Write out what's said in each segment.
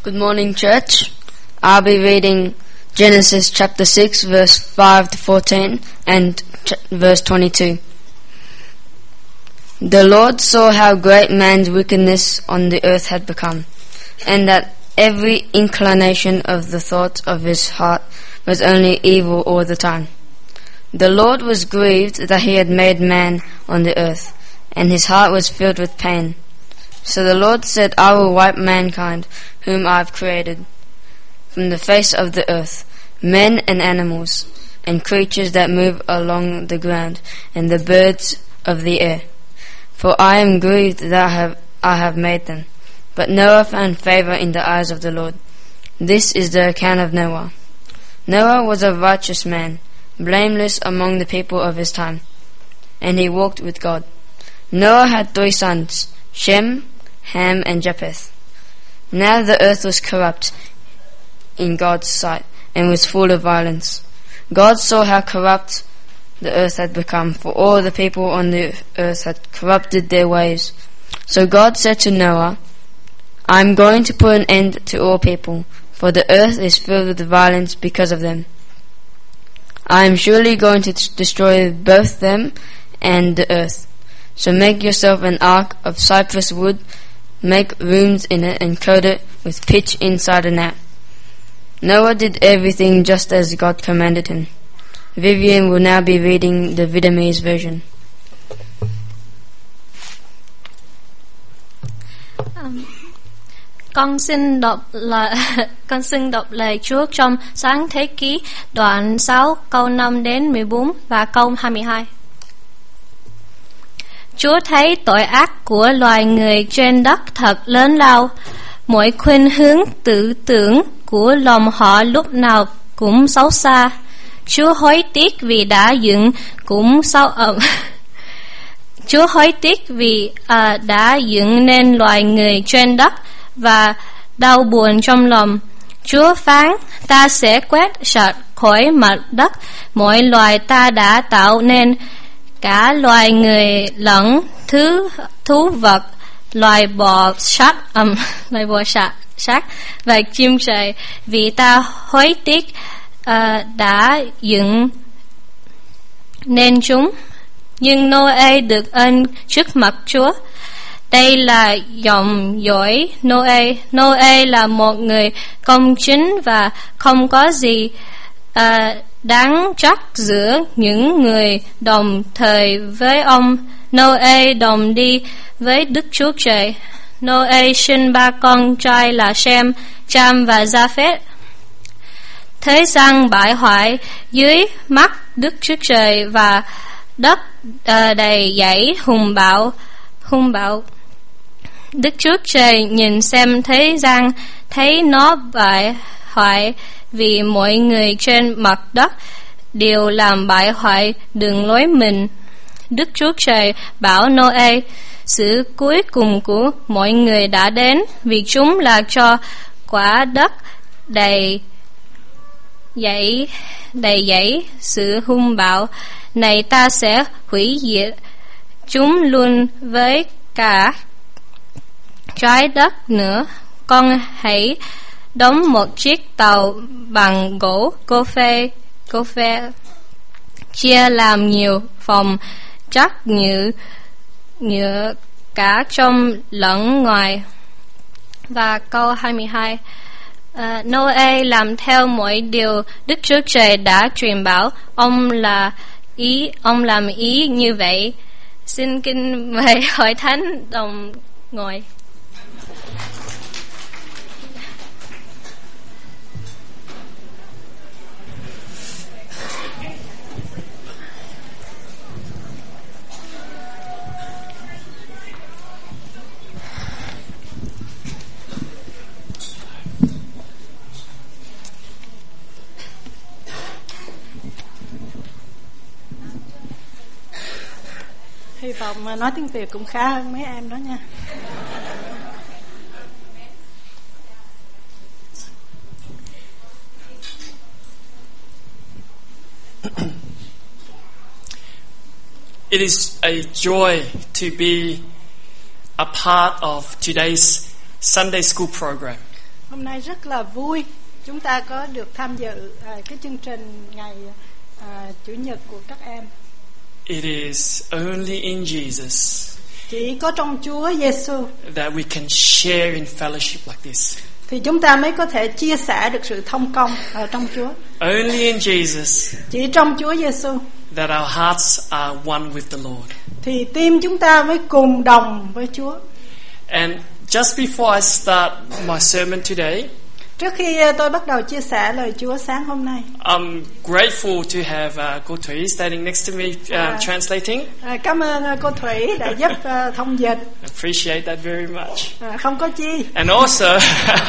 Good morning, church. I'll be reading Genesis chapter 6, verse 5 to 14 and verse 22. The Lord saw how great man's wickedness on the earth had become, and that every inclination of the thoughts of his heart was only evil all the time. The Lord was grieved that he had made man on the earth, and his heart was filled with pain. So the Lord said, I will wipe mankind, whom I have created, from the face of the earth, men and animals, and creatures that move along the ground, and the birds of the air. For I am grieved that I have made them. But Noah found favor in the eyes of the Lord. This is the account of Noah. Noah was a righteous man, blameless among the people of his time, and he walked with God. Noah had 3 sons, Shem, Ham, and Japheth. Now the earth was corrupt in God's sight, and was full of violence. God saw how corrupt the earth had become, for all the people on the earth had corrupted their ways. So God said to Noah, I am going to put an end to all people, for the earth is filled with violence because of them. I am surely going to destroy both them and the earth. So make yourself an ark of cypress wood, make rooms in it, and coat it with pitch inside and out. Noah did everything just as God commanded him. Vivian will now be reading the Vietnamese version. Con xin đọc lời Chúa trong Sáng Thế Ký đoạn 6 câu 5 đến 14 và câu 22. Chúa thấy tội ác của loài người trên đất thật lớn lao, mọi khuynh hướng tự tưởng của lòng họ lúc nào cũng xấu xa. Chúa hối tiếc vì đã dựng Chúa hối tiếc vì đã dựng nên loài người trên đất và đau buồn trong lòng. Chúa phán, ta sẽ quét sạch khỏi mặt đất mọi loài ta đã tạo nên, cả loài người lẫn thú vật, loài bò sát và chim trời, vì ta hối tiếc đã dựng nên chúng. Nhưng Noe được ơn trước mặt Chúa. Đây là dòng dõi Noe. Noe là một người công chính và không có gì đáng trách giữa những người đồng thời với ông. Noe đồng đi với Đức Chúa Trời. Noe sinh 3 con trai là Shem, Cham và Japheth. Thế gian bại hoại dưới mắt Đức Chúa Trời và đất đầy dẫy hung bạo. Đức Chúa Trời nhìn xem thế gian, thấy nó bại hoại vì mọi người trên mặt đất đều làm bại hoại đường lối mình. Đức Chúa Trời bảo Noe, sự cuối cùng của mọi người đã đến, vì chúng là cho quả đất đầy dẫy sự hung bạo này, ta sẽ hủy diệt chúng luôn với cả trái đất nữa. Con hãy đóng một chiếc tàu bằng gỗ cô phê chia làm nhiều phòng chắc nhựa cả trong lẫn ngoài. Và câu 22, Noe làm theo mọi điều Đức Chúa Trời đã truyền bảo. Ông làm ý như vậy. Xin kính mời hội thánh đồng ngồi. Hy vọng nói tiếng Việt cũng khá hơn mấy em đó nha. It is a joy to be a part of today's Sunday school program. Hôm nay rất là vui chúng ta có được tham dự cái chương trình ngày Chủ nhật của các em. It is only in Jesus Chỉ có trong Chúa Giêsu that we can share in fellowship like this. thì chúng ta mới có thể chia sẻ được sự thông công ở trong Chúa. Only in Jesus Chỉ trong Chúa Giêsu that our hearts are one with the Lord. thì tim chúng ta mới cùng đồng với Chúa. And just before I start my sermon today, Trước khi tôi bắt đầu chia sẻ lời Chúa sáng hôm nay, I'm grateful to have Cô Thủy standing next to me translating. Cảm ơn cô Thủy đã giúp thông dịch. Appreciate that very much. Không có chi. And also,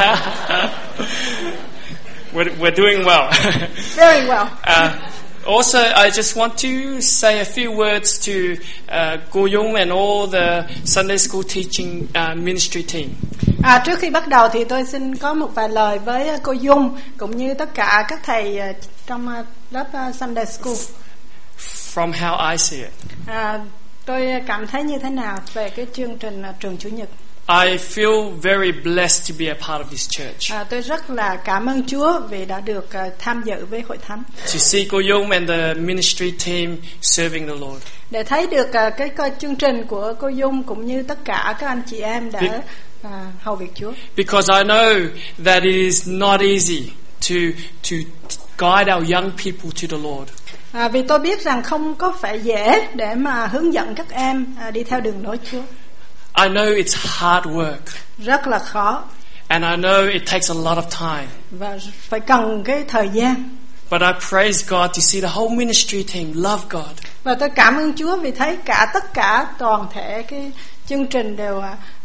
we're doing well. Very well. Also, I just want to say a few words to Cô Dung and all the Sunday school teaching ministry team. Trước khi bắt đầu thì tôi xin có một vài lời với cô Dung cũng như tất cả các thầy trong lớp Sunday school. From how I see it, tôi cảm thấy như thế nào về cái chương trình trường Chủ nhật? I feel very blessed to be a part of this church. Tôi rất là cảm ơn Chúa vì đã được tham dự với hội thánh. To see Cô Dung and the ministry team serving the Lord. Để thấy được cái chương trình của cô Dung cũng như tất cả các anh chị em đã hầu việc Chúa. Because I know that it is not easy to guide our young people to the Lord. Vì tôi biết rằng không có phải dễ để mà hướng dẫn các em đi theo đường lối Chúa. I know it's hard work. Rất là khó. And I know it takes a lot of time. Và phải cần cái thời gian. But I praise God to see the whole ministry team love God. Và tôi cảm ơn Chúa vì thấy tất cả toàn thể cái chương trình đều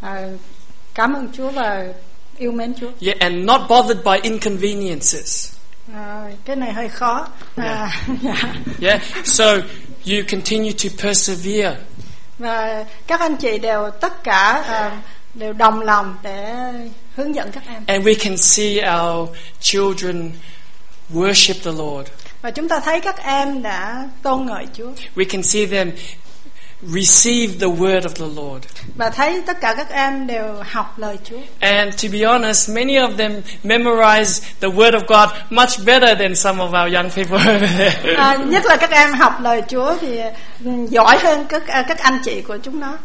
cảm ơn Chúa và yêu mến Chúa. Yeah, and not bothered by inconveniences. Cái này hơi khó. Yeah, so you continue to persevere. Và các anh chị đều tất cả đều đồng lòng để hướng dẫn các em. And we can see our children worship the Lord. Và chúng ta thấy các em đã tôn ngợi Chúa. We can see them receive the word of the Lord. Và thấy tất cả các em đều học lời Chúa. And to be honest, many of them memorize the word of God much better than some of our young people over there. Nhất là các em học lời Chúa thì giỏi hơn các anh chị của chúng nó.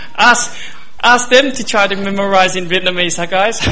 Ask them to try to memorize in Vietnamese, guys.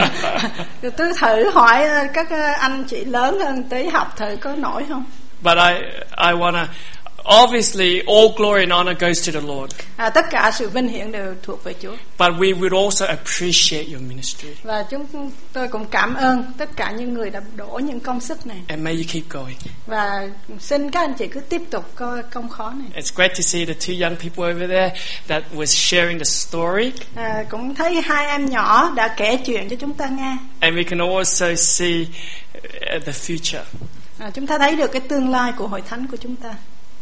Tôi thử hỏi các anh chị lớn hơn tí học thử có nổi không? But I wanna. Obviously, all glory and honor goes to the Lord. Tất cả sự vinh hiển đều thuộc về Chúa. But we would also appreciate your ministry. Và tôi cũng cảm ơn tất cả những người đã đổ những công sức này. And may you keep going. Và xin các anh chị cứ tiếp tục công khó này. It's great to see the two young people over there that was sharing the story. Cũng thấy hai em nhỏ đã kể chuyện cho chúng ta nghe. And we can also see the future. Chúng ta thấy được cái tương lai của hội thánh của chúng ta.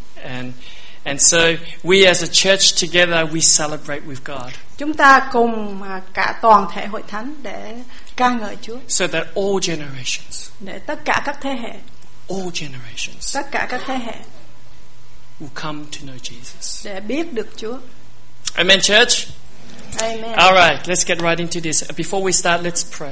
And so we as a church together we celebrate with God. Chúng ta cùng cả toàn thể hội thánh để ca ngợi Chúa. So that all generations. Để tất cả các thế hệ. All generations. Tất cả các thế hệ. Will come to know Jesus. Để biết được Chúa. Amen, church. Amen. All right, let's get right into this. Before we start, let's pray.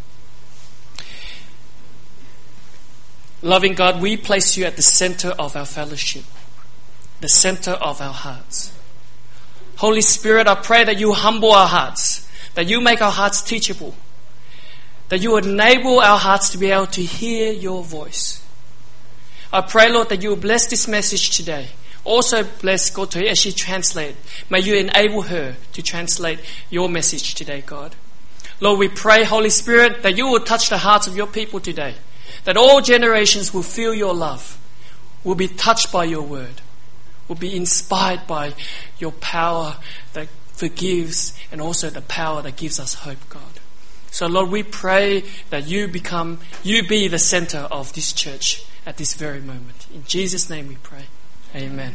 Loving God, we place you at the center of our fellowship. The center of our hearts. Holy Spirit, I pray that you humble our hearts, that you make our hearts teachable, that you enable our hearts to be able to hear your voice. I pray, Lord, that you will bless this message today. Also bless Cô Thủy as she translates. May you enable her to translate your message today, God. Lord, we pray, Holy Spirit, that you will touch the hearts of your people today, that all generations will feel your love, will be touched by your word, will be inspired by your power that forgives and also the power that gives us hope, God. So Lord, we pray that you be the center of this church at this very moment. In Jesus' name we pray. Amen.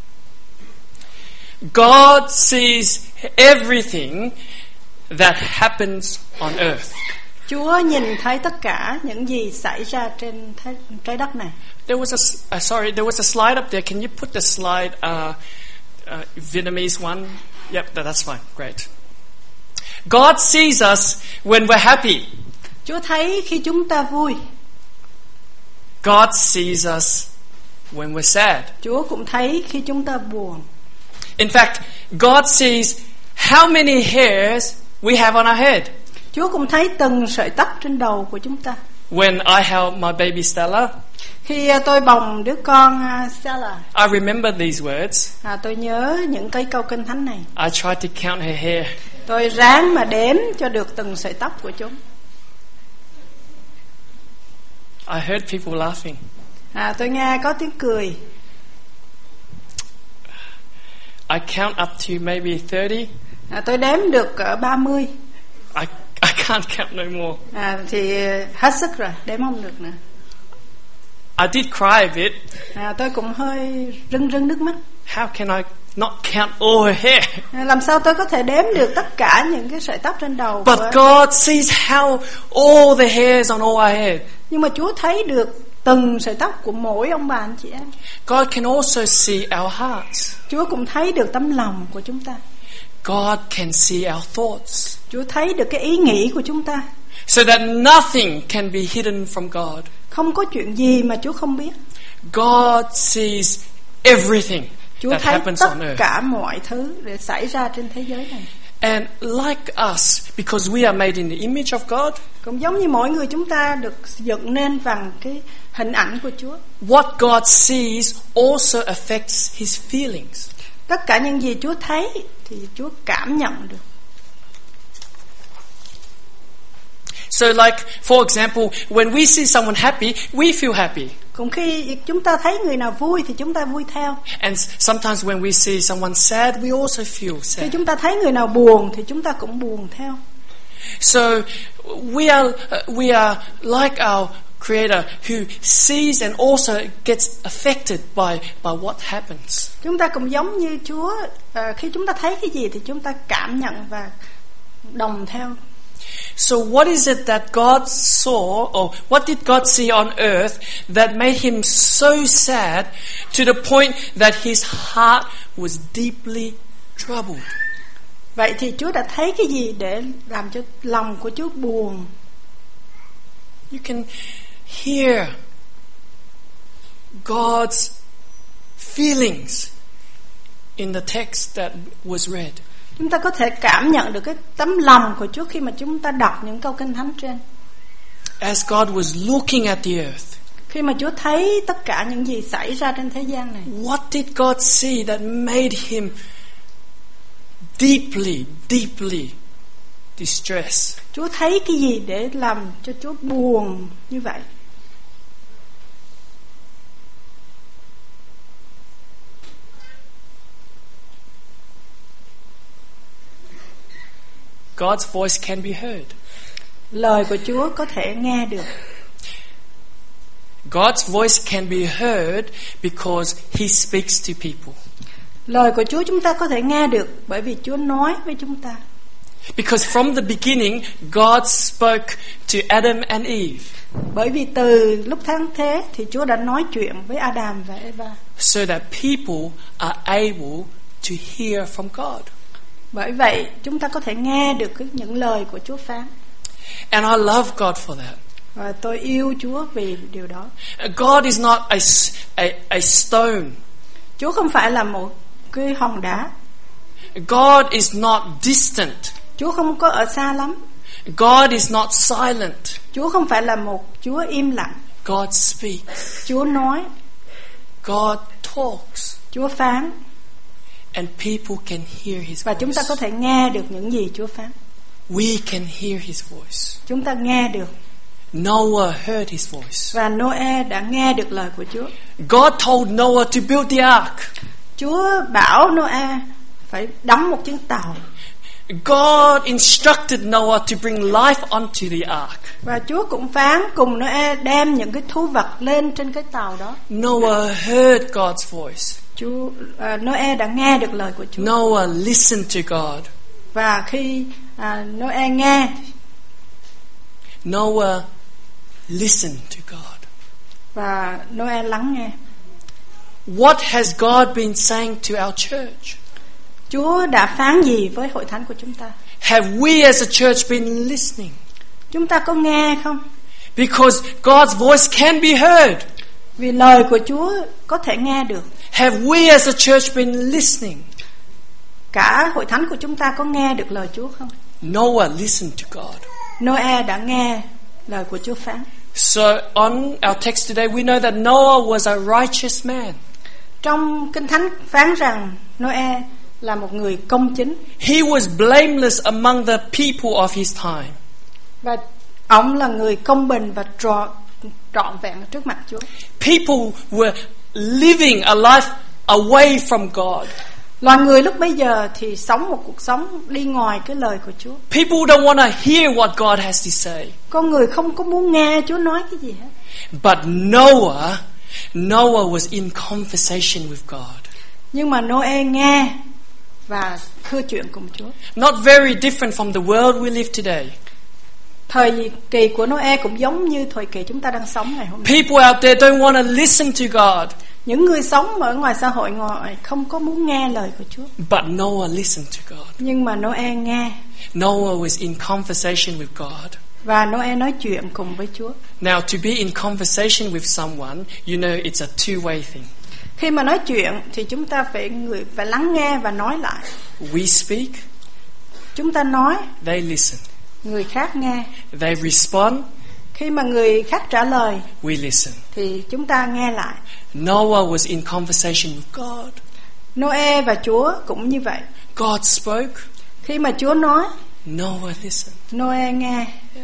God sees everything that happens on earth. Chúa nhìn thấy tất cả những gì xảy ra trên trái đất này. There was a slide up there. Can you put the slide Vietnamese one? Yep, that's fine. Great. God sees us when we're happy. Chúa thấy khi chúng ta vui. God sees us when we're sad. Chúa cũng thấy khi chúng ta buồn. In fact, God sees how many hairs we have on our head. Chúa cũng thấy từng sợi tóc trên đầu của chúng ta. When I held my baby Stella, Khi tôi bồng đứa con Stella, I remember these words. tôi nhớ những cái câu kinh thánh này. I tried to count her hair. Tôi ráng mà đếm cho được từng sợi tóc của chúng. I heard people laughing. Tôi nghe có tiếng cười. I count up to maybe 30. Tôi đếm được cỡ 30. I can't count no more. Thì hết sức rồi, đếm không được nữa. I did cry a bit. Tôi cũng hơi rưng nước mắt. How can I not count all her hair? Làm sao tôi có thể đếm được tất cả những cái sợi tóc trên đầu But God sees how all the hairs on all our head. Nhưng mà Chúa thấy được từng sợi tóc của mỗi ông bà anh chị em. God can also see our hearts. Chúa cũng thấy được tấm lòng của chúng ta. God can see our thoughts. Chúa thấy được cái ý nghĩ của chúng ta. So that nothing can be hidden from God. Không có chuyện gì mà Chúa không biết. God sees everything Chúa that thấy happens tất on earth. cả mọi thứ để xảy ra trên thế giới này. And like us, because we are made in the image of God, Cũng giống như mỗi người chúng ta được dựng nên bằng cái hình ảnh của Chúa. what God sees also affects His feelings. Tất cả những gì Chúa thấy thì Chúa cảm nhận được. So like, for example, when we see someone happy, we feel happy. Cũng khi chúng ta thấy người nào vui thì chúng ta vui theo. And sometimes when we see someone sad, we also feel Khi sad. chúng ta thấy người nào buồn thì chúng ta cũng buồn theo. So we are like our Creator who sees and also gets affected by what happens. Chúng ta cũng giống như Chúa, khi chúng ta thấy cái gì thì chúng ta cảm nhận và đồng theo. So what is it that God saw, or what did God see on earth that made Him so sad to the point that His heart was deeply troubled? Vậy thì Chúa đã thấy cái gì để làm cho lòng của Chúa buồn? You can hear God's feelings in the text that was read. Chúng ta có thể cảm nhận được cái tấm lòng của Chúa khi mà chúng ta đọc những câu kinh thánh trên. As God was looking at the earth, Khi mà Chúa thấy tất cả những gì xảy ra trên thế gian này, what did God see that made Him deeply distressed? Chúa thấy cái gì để làm cho Chúa buồn như vậy? God's voice can be heard. Lời của Chúa có thể nghe được. God's voice can be heard because He speaks to people. Lời của Chúa chúng ta có thể nghe được bởi vì Chúa nói với chúng ta. Because from the beginning, God spoke to Adam and Eve. Bởi vì từ lúc tháng thế thì Chúa đã nói chuyện với Adam và Eva. So that people are able to hear from God. Bởi vậy chúng ta có thể nghe được những lời của Chúa phán. And I love God for that. Và tôi yêu Chúa vì điều đó. God is not a stone. Chúa không phải là một cái hòn đá. God is not distant. Chúa không có ở xa lắm. God is not silent. Chúa không phải là một Chúa im lặng. God speaks. Chúa nói. God talks. Chúa phán. And people can hear His Và chúng ta có voice. thể nghe được những gì Chúa phán. We can hear His voice. Chúng ta nghe được. Noah heard His voice. Và Noe đã nghe được lời của Chúa. God told Noah to build the ark. Chúa bảo Noe phải đóng một chiếc tàu. God instructed Noah to bring life onto the ark. Và Chúa cũng phán cùng Noe đem những cái thú vật lên trên cái tàu đó. Noah heard God's voice. Noe đã nghe được lời của Chúa. Noah listened to God. Và khi Noe nghe, Noah listened to God. và Noe lắng nghe. What has God been saying to our church? Chúa đã phán gì với hội thánh của chúng ta? Have we as a church been listening? Chúng ta có nghe không? Because God's voice can be heard. Vì lời của Chúa có thể nghe được. Have we as a church been listening? Cả hội thánh của chúng ta có nghe được lời Chúa không? Noah listened to God. Noe đã nghe lời của Chúa phán. So on our text today, we know that Noah was a righteous man. Trong Kinh Thánh phán rằng Noe là một người công chính. He was blameless among the people of his time. Và ông là người công bình và trọn vẹn trước mặt Chúa. People were living a life away from God. Loài người lúc bấy giờ thì sống một cuộc sống đi ngoài cái lời của Chúa. People don't want to hear what God has to say. Con người không có muốn nghe Chúa nói cái gì hết. But Noah was in conversation with God. Nhưng mà Noe nghe và thưa chuyện cùng Chúa. Not very different from the world we live today. Thời kỳ của Noe cũng giống như thời kỳ chúng ta đang sống ngày hôm nay. People out there don't want to listen to God. Những người sống ở ngoài xã hội ngoài không có muốn nghe lời của Chúa. But Noah listened to God. Nhưng mà Noe nghe. Noah was in conversation with God. Và Noe nói chuyện cùng với Chúa. Now, to be in conversation with someone, you know it's a two-way thing. Khi mà nói chuyện thì chúng ta phải lắng nghe và nói lại. We speak, Chúng ta nói, they listen. người khác nghe. They respond, Khi mà người khác trả lời we listen. thì chúng ta nghe lại. Noah was in conversation with God. Noe và Chúa cũng như vậy. God spoke, Khi mà Chúa nói, Noah listened. Noe nghe.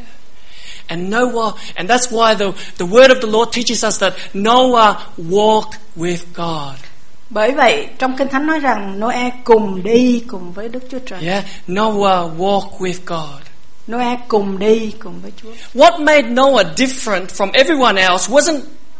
And that's why the word of the Lord teaches us that Noah walked with God. Bởi vậy trong Kinh Thánh nói rằng Noe cùng đi cùng với Đức Chúa Trời. Yeah, Noah walked with God. Noe cùng đi cùng với Chúa. What made Noah different from everyone else wasn't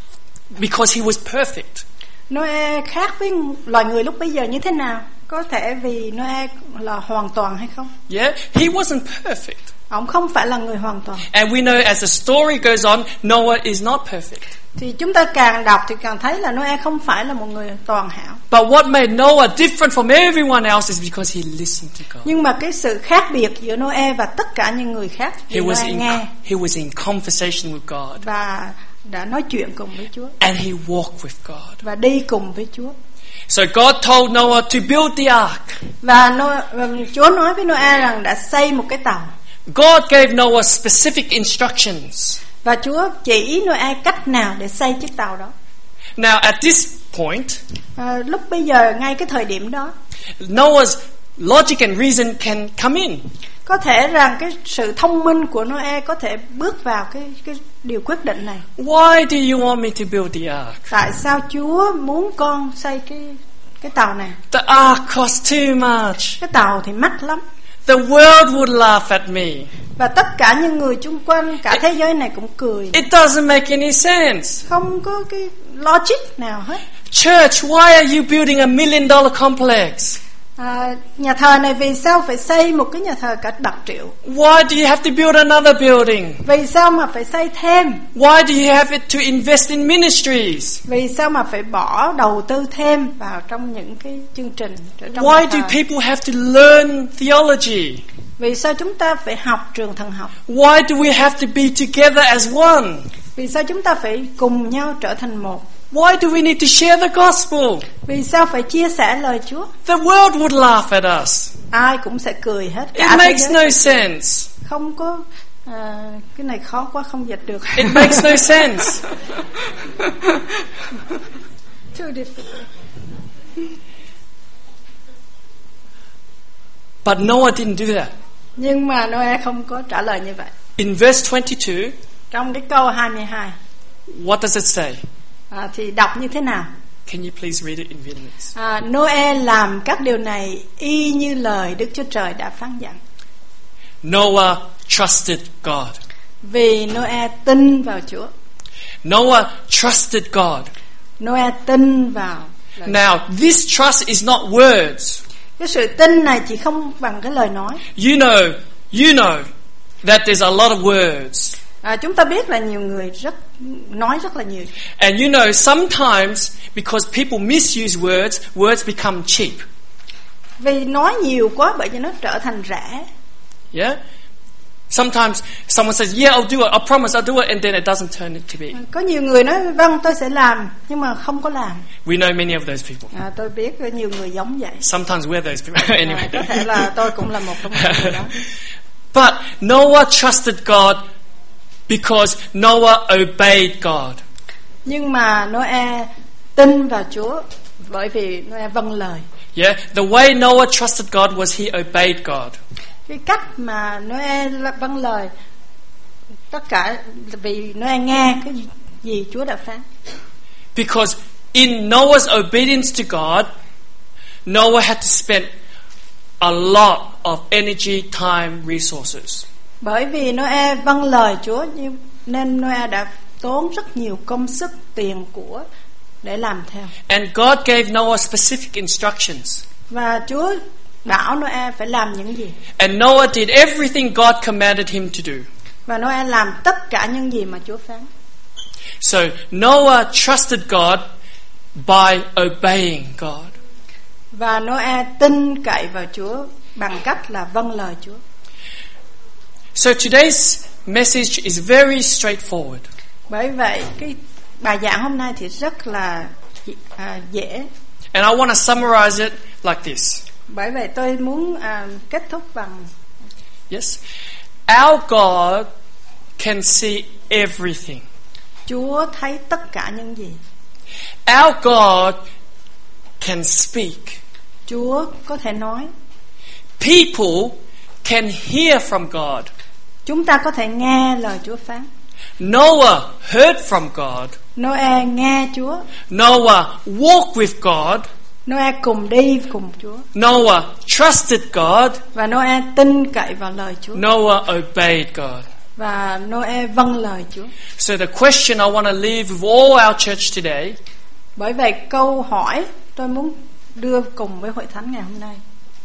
because he was perfect. Noe khác với loài người lúc bấy giờ như thế nào? Có thể vì Noe là hoàn toàn hay không? Yeah, he wasn't perfect. Ông không phải là người hoàn toàn. And we know as the story goes on, Noah is not perfect. Thì chúng ta càng đọc thì càng thấy là Noe không phải là một người toàn hảo. But what made Noah different from everyone else is because he listened to God. Nhưng mà cái sự khác biệt giữa Noe và tất cả những người khác He thì Noe nghe he was in conversation with God. và đã nói chuyện cùng với Chúa. And he walked with God. Và đi cùng với Chúa. So God told Noah to build the ark. Và Chúa nói với Noe rằng đã xây một cái tàu. God gave Noah specific instructions. Và Chúa chỉ Noe cách nào để xây chiếc tàu đó. Now at this point, Lúc bây giờ ngay cái thời điểm đó, Noah's logic and reason can come in. có thể rằng cái sự thông minh của Noe có thể bước vào cái điều quyết định này. Why do you want me to build the ark? Tại sao Chúa muốn con xây cái tàu này? The ark costs too much. Cái tàu thì mắc lắm. The world would laugh at me. Và tất cả những người chung quanh cả thế giới này cũng cười. It doesn't make any sense. Không có cái logic nào hết. Church, why are you building $1 million complex? Nhà thờ này vì sao phải xây một cái nhà thờ cả bạc triệu? Why do you have to build another building? Vì sao mà phải xây thêm? Why do you have it to invest in ministries? Vì sao mà phải bỏ đầu tư thêm vào trong những cái chương trình trong Why nhà thờ? do people have to learn theology? Vì sao chúng ta phải học trường thần học? Why do we have to be together as one? Vì sao chúng ta phải cùng nhau trở thành một? Why do we need to share the gospel? Vì sao phải chia sẻ lời Chúa? The world would laugh at us. Ai cũng sẽ cười hết. It Cả thế makes giới. no sense. Không có cái này khó quá không dịch được. It makes no sense. Too difficult. But Noah didn't do that. Nhưng mà Noe không có trả lời như vậy. In verse 22, Trong cái câu 22 what does it say? thì đọc như thế nào? Can you please read it in Vietnamese? Noe làm các điều này y như lời Đức Chúa Trời đã phán dặn. Noah trusted God. Vì Noe tin vào Chúa. Noah trusted God. Noe tin vào lời. Now, this trust is not words. Cái sự tin này chỉ không bằng cái lời nói. You know that there's a lot of words. Chúng ta biết là nhiều người nói rất là nhiều. And you know, sometimes because people misuse words become cheap. Vì nói nhiều quá bởi vì nó trở thành rẻ. Yeah? Sometimes someone says, yeah, I'll do it, I promise I'll do it, and then it doesn't turn it to be. Có nhiều người nói vâng tôi sẽ làm nhưng mà không có làm. We know many of those people. Tôi biết có nhiều người giống vậy. Sometimes we're those people. Anyway. Có thể là tôi cũng là một trong những người đó. But Noah trusted God because Noah obeyed God. Nhưng mà Noe tin vào Chúa bởi vì Noe vâng lời. Yeah, the way Noah trusted God was he obeyed God. Cái cách mà Noe vâng lời tất cả vì Noe nghe cái gì Chúa đã phán. Because in Noah's obedience to God, Noah had to spend a lot of energy, time, resources. Bởi vì Noe vâng lời Chúa nên Noe đã tốn rất nhiều công sức, tiền của để làm theo. And God gave Noah specific instructions. Và Chúa bảo Noe phải làm những gì. And Noah did everything God commanded him to do. Và Noe làm tất cả những gì mà Chúa phán. So Noah trusted God by obeying God. Và Noe tin cậy vào Chúa bằng cách là vâng lời Chúa. So today's message is very straightforward. Bởi vậy cái bài giảng hôm nay thì rất là dễ. And I want to summarize it like this. Bởi vậy tôi muốn kết thúc bằng Yes. Our God can see everything. Chúa thấy tất cả những gì. Our God can speak. Chúa có thể nói. People can hear from God. Chúng ta có thể nghe lời Chúa phán. Noah heard from God. Noe nghe Chúa. Noah walked with God. Noe cùng đi cùng Chúa. Noah trusted God. Và Noe tin cậy vào lời Chúa. Noah obeyed God. Và Noe vâng lời Chúa. So the question I want to leave with all our church today. Bởi vậy câu hỏi tôi muốn đưa cùng với hội thánh ngày hôm nay.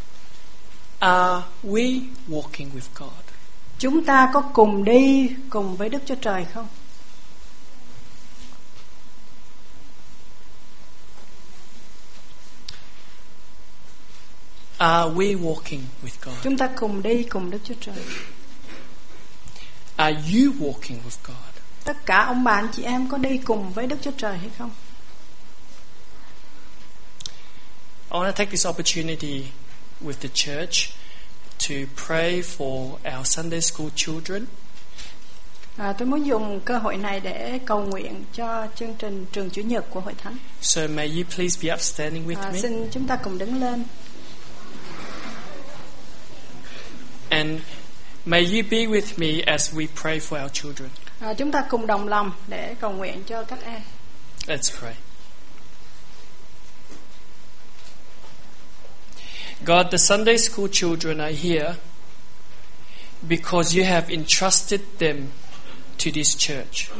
Are we walking with God? Chúng ta có cùng đi cùng với Đức Chúa Trời không? Are we walking with God? Chúng ta cùng đi cùng Đức Chúa Trời. Are you walking with God? Tất cả ông bà anh chị em có đi cùng với Đức Chúa Trời hay không? I want to take this opportunity with the church to pray for our Sunday school children. Tôi muốn dùng cơ hội này để cầu nguyện cho chương trình trường Chủ nhật của hội thánh. So may you please be upstanding with me. Xin chúng ta cùng đứng lên. And may you be with me as we pray for our children. Chúng ta cùng đồng lòng để cầu nguyện cho các em. Let's pray. God, the Sunday school children are here because you have entrusted them to this church.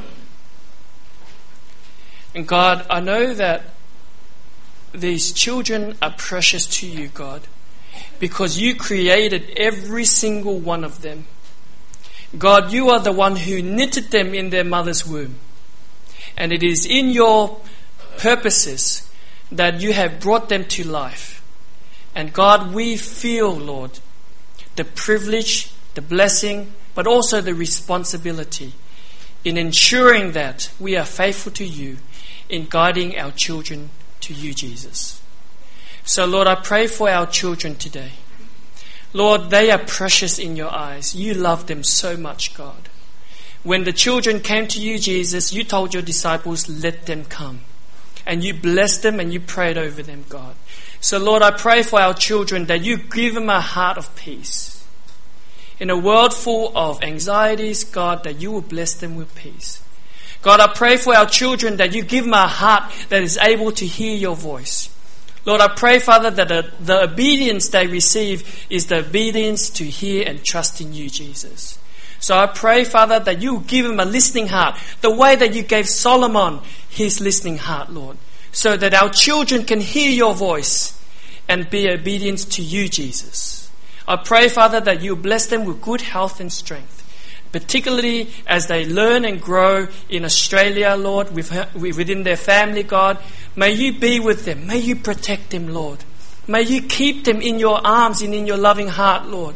And God, I know that these children are precious to you, God, because you created every single one of them. God, you are the one who knitted them in their mother's womb. And it is in your purposes that you have brought them to life. And God, we feel, Lord, the privilege, the blessing, but also the responsibility in ensuring that we are faithful to you in guiding our children to you, Jesus. So, Lord, I pray for our children today. Lord, they are precious in your eyes. You love them so much, God. When the children came to you, Jesus, you told your disciples, let them come. And you blessed them and you prayed over them, God. So, Lord, I pray for our children that you give them a heart of peace. In a world full of anxieties, God, that you will bless them with peace. God, I pray for our children that you give them a heart that is able to hear your voice. Lord, I pray, Father, that the obedience they receive is the obedience to hear and trust in you, Jesus. So I pray, Father, that you give them a listening heart, the way that you gave Solomon his listening heart, Lord, so that our children can hear your voice and be obedient to you, Jesus. I pray, Father, that you bless them with good health and strength, particularly as they learn and grow in Australia, Lord, within their family, God. May you be with them. May you protect them, Lord. May you keep them in your arms and in your loving heart, Lord,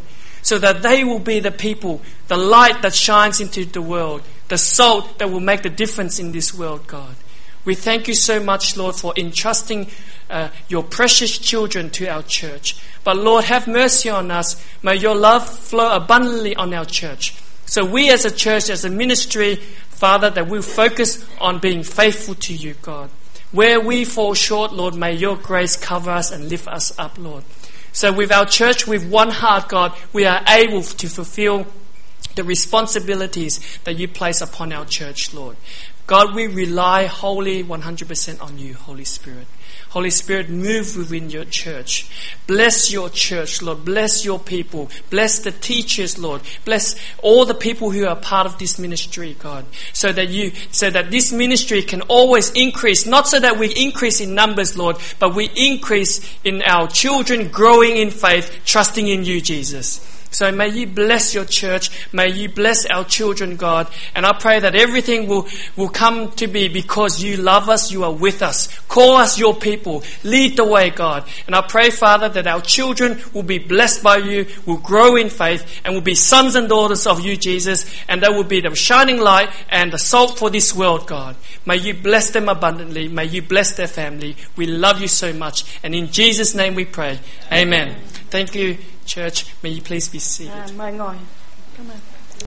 so that they will be the people, the light that shines into the world, the salt that will make the difference in this world, God. We thank you so much, Lord, for entrusting your precious children to our church. But Lord, have mercy on us. May your love flow abundantly on our church. So we as a church, as a ministry, Father, that we'll focus on being faithful to you, God. Where we fall short, Lord, may your grace cover us and lift us up, Lord. So with our church, with one heart, God, we are able to fulfill the responsibilities that you place upon our church, Lord. God, we rely wholly 100% on you, Holy Spirit. Holy Spirit, move within your church. Bless your church, Lord. Bless your people. Bless the teachers, Lord. Bless all the people who are part of this ministry, God. So that this ministry can always increase. Not so that we increase in numbers, Lord, but we increase in our children growing in faith, trusting in you, Jesus. So may you bless your church. May you bless our children, God. And I pray that everything will come to be because you love us, you are with us. Call us your people. Lead the way, God. And I pray, Father, that our children will be blessed by you, will grow in faith, and will be sons and daughters of you, Jesus. And they will be the shining light and the salt for this world, God. May you bless them abundantly. May you bless their family. We love you so much. And in Jesus' name we pray. Amen. Thank you, church. May you please be seated. Mời ngồi. Cảm ơn.